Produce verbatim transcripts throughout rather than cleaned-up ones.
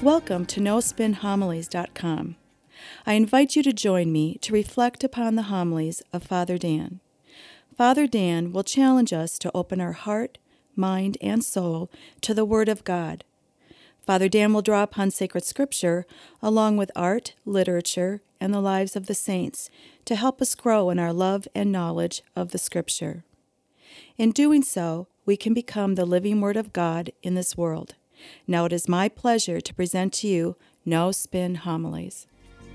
Welcome to no spin homilies dot com. I invite you to join me to reflect upon the homilies of Father Dan. Father Dan will challenge us to open our heart, mind, and soul to the Word of God. Father Dan will draw upon sacred scripture along with art, literature, and the lives of the saints to help us grow in our love and knowledge of the scripture. In doing so, we can become the living Word of God in this world. Now it is my pleasure to present to you No Spin Homilies.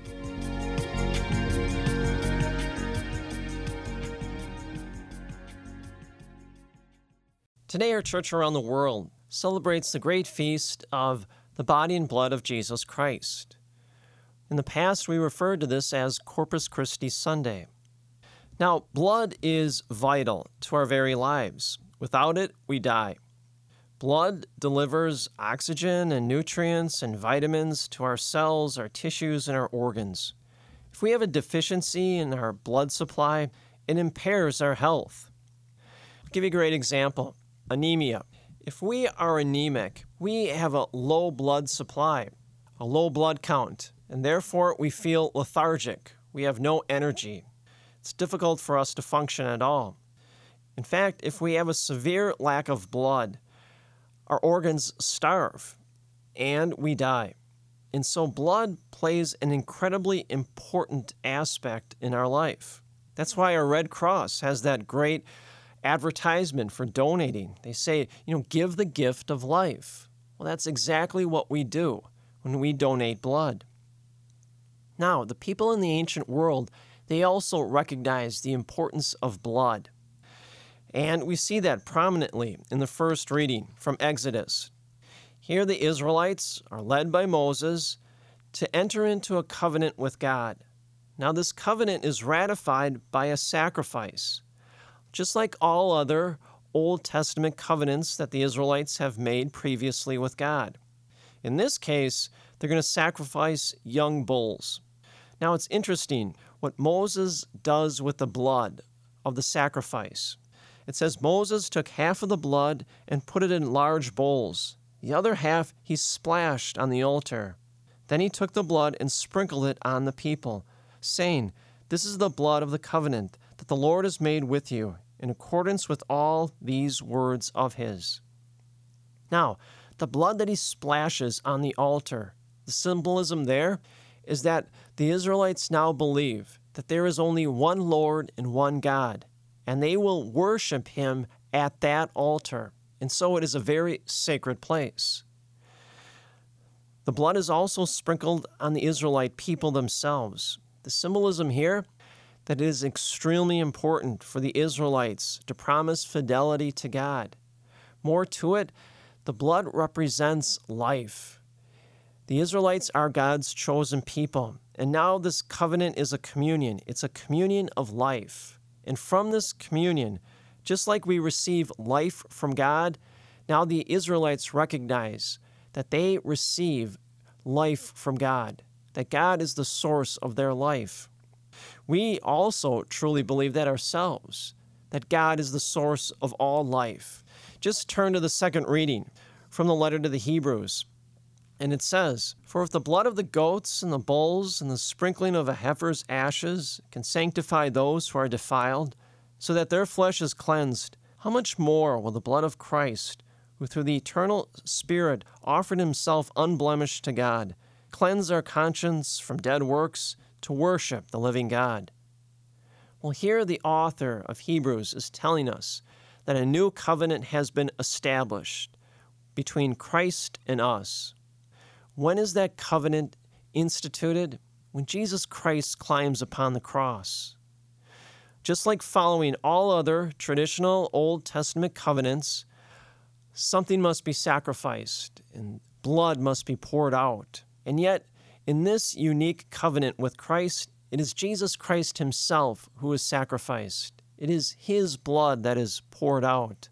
Today, our church around the world celebrates the great feast of the body and blood of Jesus Christ. In the past, we referred to this as Corpus Christi Sunday. Now, blood is vital to our very lives. Without it, we die. Blood delivers oxygen and nutrients and vitamins to our cells, our tissues, and our organs. If we have a deficiency in our blood supply, it impairs our health. I'll give you a great example. Anemia. If we are anemic, we have a low blood supply, a low blood count, and therefore we feel lethargic. We have no energy. It's difficult for us to function at all. In fact, if we have a severe lack of blood, our organs starve and we die. And so blood plays an incredibly important aspect in our life. That's why our Red Cross has that great advertisement for donating. They say, you know, give the gift of life. Well, that's exactly what we do when we donate blood. Now, the people in the ancient world, they also recognize the importance of blood. And we see that prominently in the first reading from Exodus. Here the Israelites are led by Moses to enter into a covenant with God. Now, this covenant is ratified by a sacrifice. Just like all other Old Testament covenants that the Israelites have made previously with God. In this case, they're going to sacrifice young bulls. Now, it's interesting what Moses does with the blood of the sacrifice. It says Moses took half of the blood and put it in large bowls. The other half he splashed on the altar. Then he took the blood and sprinkled it on the people, saying, "This is the blood of the covenant that the Lord has made with you, in accordance with all these words of his." Now, the blood that he splashes on the altar, the symbolism there is that the Israelites now believe that there is only one Lord and one God, and they will worship him at that altar. And so it is a very sacred place. The blood is also sprinkled on the Israelite people themselves. The symbolism here that it is extremely important for the Israelites to promise fidelity to God. More to it, the blood represents life. The Israelites are God's chosen people, and now this covenant is a communion. It's a communion of life. And from this communion, just like we receive life from God, now the Israelites recognize that they receive life from God, that God is the source of their life. We also truly believe that ourselves, that God is the source of all life. Just turn to the second reading from the letter to the Hebrews. And it says, "For if the blood of the goats and the bulls and the sprinkling of a heifer's ashes can sanctify those who are defiled, so that their flesh is cleansed, how much more will the blood of Christ, who through the eternal Spirit offered himself unblemished to God, cleanse our conscience from dead works to worship the living God?" Well, here the author of Hebrews is telling us that a new covenant has been established between Christ and us. When is that covenant instituted? When Jesus Christ climbs upon the cross. Just like following all other traditional Old Testament covenants, something must be sacrificed and blood must be poured out. And yet, in this unique covenant with Christ, it is Jesus Christ himself who is sacrificed. It is his blood that is poured out.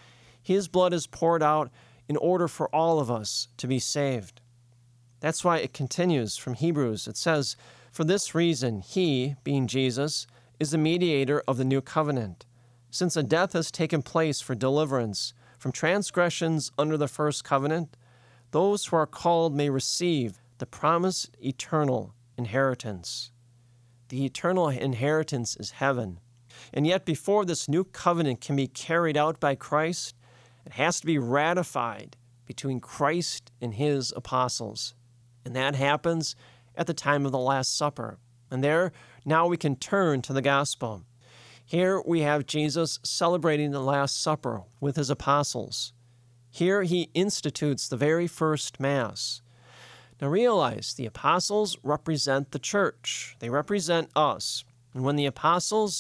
His blood is poured out in order for all of us to be saved. That's why it continues from Hebrews. It says, "For this reason, he, being Jesus, is the mediator of the new covenant, since a death has taken place for deliverance from transgressions under the first covenant, those who are called may receive the promised eternal inheritance. The eternal inheritance is heaven. And yet before this new covenant can be carried out by Christ, it has to be ratified between Christ and his apostles. And that happens at the time of the Last Supper. And there, now we can turn to the gospel. Here we have Jesus celebrating the Last Supper with his apostles. Here he institutes the very first Mass. Now realize, the apostles represent the church. They represent us. And when the apostles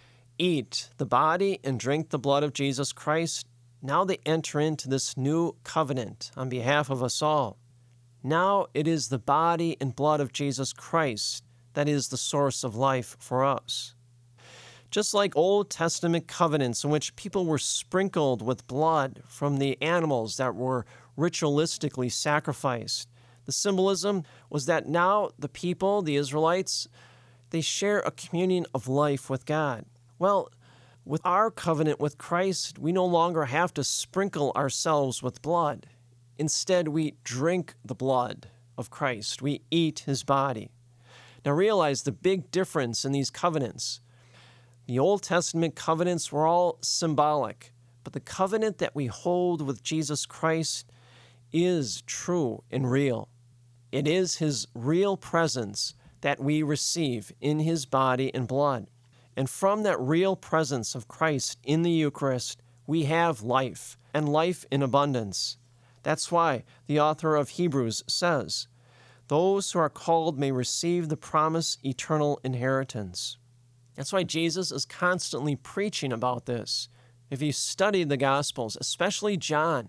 eat the body and drink the blood of Jesus Christ, now they enter into this new covenant on behalf of us all. Now it is the body and blood of Jesus Christ that is the source of life for us. Just like Old Testament covenants in which people were sprinkled with blood from the animals that were ritualistically sacrificed, the symbolism was that now the people, the Israelites, they share a communion of life with God. Well, with our covenant with Christ, we no longer have to sprinkle ourselves with blood. Instead, we drink the blood of Christ. We eat his body. Now realize the big difference in these covenants. The Old Testament covenants were all symbolic, but the covenant that we hold with Jesus Christ is true and real. It is his real presence that we receive in his body and blood. And from that real presence of Christ in the Eucharist, we have life, and life in abundance. That's why the author of Hebrews says, those who are called may receive the promised eternal inheritance. That's why Jesus is constantly preaching about this. If you study the Gospels, especially John,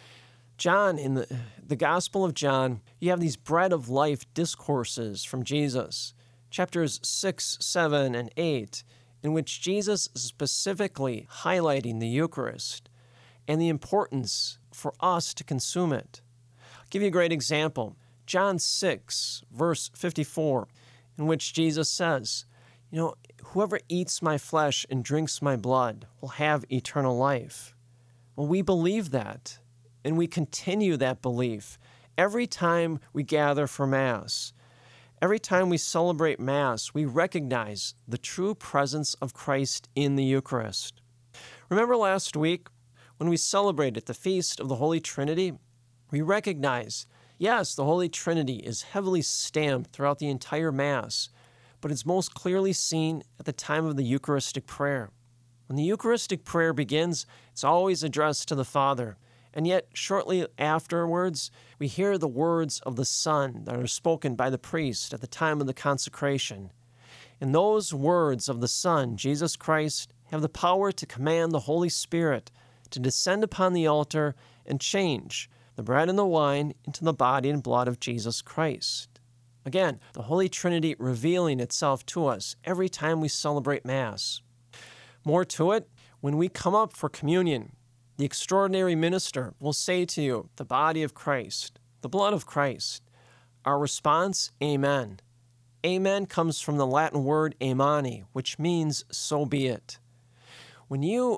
John, in the, the Gospel of John, you have these bread of life discourses from Jesus, chapters six, seven, and eight, in which Jesus is specifically highlighting the Eucharist and the importance for us to consume it. I'll give you a great example. John six, verse fifty-four, in which Jesus says, you know, whoever eats my flesh and drinks my blood will have eternal life. Well, we believe that, and we continue that belief every time we gather for Mass. Every time we celebrate Mass, we recognize the true presence of Christ in the Eucharist. Remember last week when we celebrated the Feast of the Holy Trinity? We recognize, yes, the Holy Trinity is heavily stamped throughout the entire Mass, but it's most clearly seen at the time of the Eucharistic prayer. When the Eucharistic prayer begins, it's always addressed to the Father. And yet, shortly afterwards, we hear the words of the Son that are spoken by the priest at the time of the consecration. And those words of the Son, Jesus Christ, have the power to command the Holy Spirit to descend upon the altar and change the bread and the wine into the body and blood of Jesus Christ. Again, the Holy Trinity revealing itself to us every time we celebrate Mass. More to it, when we come up for communion, the extraordinary minister will say to you, the body of Christ, the blood of Christ. Our response, amen. Amen comes from the Latin word amani, which means so be it. When you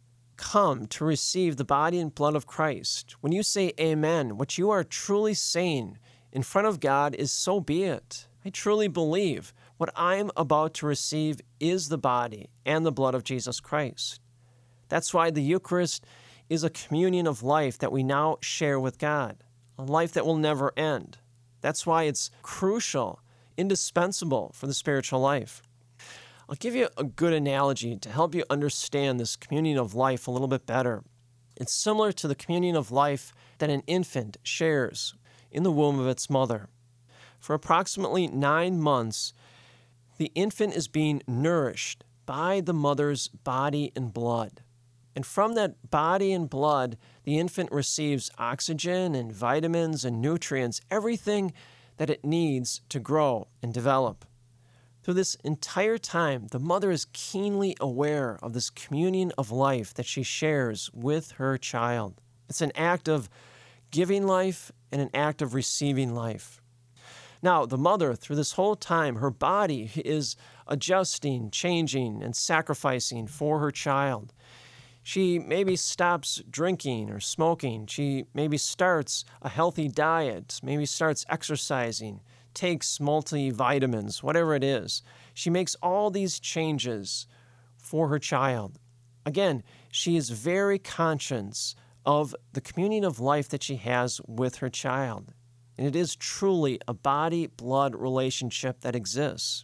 come to receive the body and blood of Christ, when you say amen, what you are truly saying in front of God is so be it. I truly believe what I'm about to receive is the body and the blood of Jesus Christ. That's why the Eucharist is a communion of life that we now share with God, a life that will never end. That's why it's crucial, indispensable for the spiritual life. I'll give you a good analogy to help you understand this communion of life a little bit better. It's similar to the communion of life that an infant shares in the womb of its mother. For approximately nine months, the infant is being nourished by the mother's body and blood. And from that body and blood, the infant receives oxygen and vitamins and nutrients, everything that it needs to grow and develop. Through this entire time, the mother is keenly aware of this communion of life that she shares with her child. It's an act of giving life and an act of receiving life. Now, the mother, through this whole time, her body is adjusting, changing, and sacrificing for her child. She maybe stops drinking or smoking. She maybe starts a healthy diet, maybe starts exercising, takes multivitamins, whatever it is. She makes all these changes for her child. Again, she is very conscious of the communion of life that she has with her child. And it is truly a body-blood relationship that exists.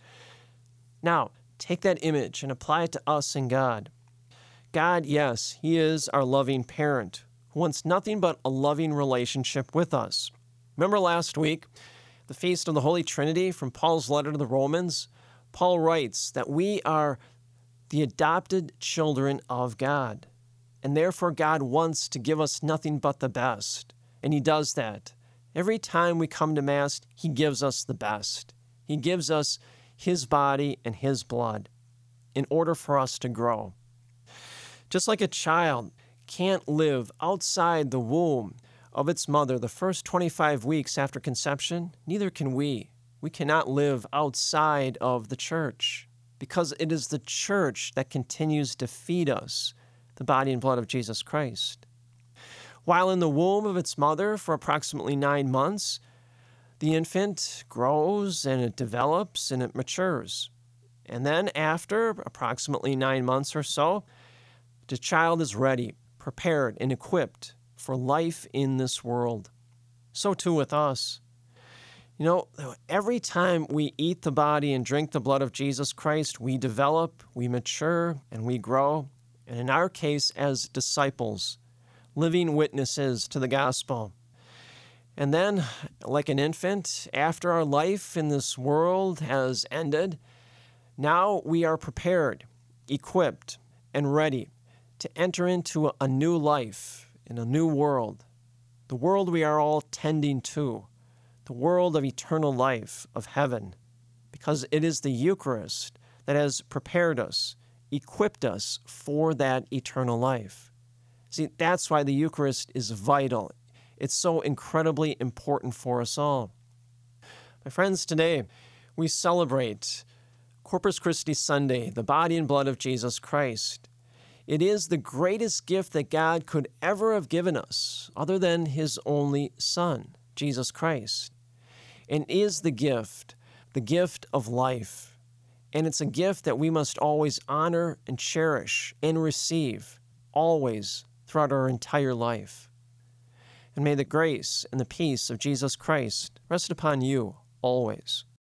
Now, take that image and apply it to us and God. God, yes, He is our loving parent who wants nothing but a loving relationship with us. Remember last week, the Feast of the Holy Trinity from Paul's letter to the Romans? Paul writes that we are the adopted children of God, and therefore God wants to give us nothing but the best, and He does that. Every time we come to Mass, He gives us the best. He gives us His body and His blood in order for us to grow. Just like a child can't live outside the womb of its mother the first twenty-five weeks after conception, neither can we. We cannot live outside of the church because it is the church that continues to feed us the body and blood of Jesus Christ. While in the womb of its mother for approximately nine months, the infant grows and it develops and it matures. And then after approximately nine months or so, the child is ready, prepared, and equipped for life in this world. So too with us. You know, every time we eat the body and drink the blood of Jesus Christ, we develop, we mature, and we grow. And in our case, as disciples, living witnesses to the gospel. And then, like an infant, after our life in this world has ended, now we are prepared, equipped, and ready to enter into a new life in a new world, the world we are all tending to, the world of eternal life, of heaven, because it is the Eucharist that has prepared us, equipped us for that eternal life. See, that's why the Eucharist is vital. It's so incredibly important for us all. My friends, today we celebrate Corpus Christi Sunday, the body and blood of Jesus Christ. It is the greatest gift that God could ever have given us, other than His only Son, Jesus Christ. And is the gift, the gift of life. And it's a gift that we must always honor and cherish and receive, always, throughout our entire life. And may the grace and the peace of Jesus Christ rest upon you always.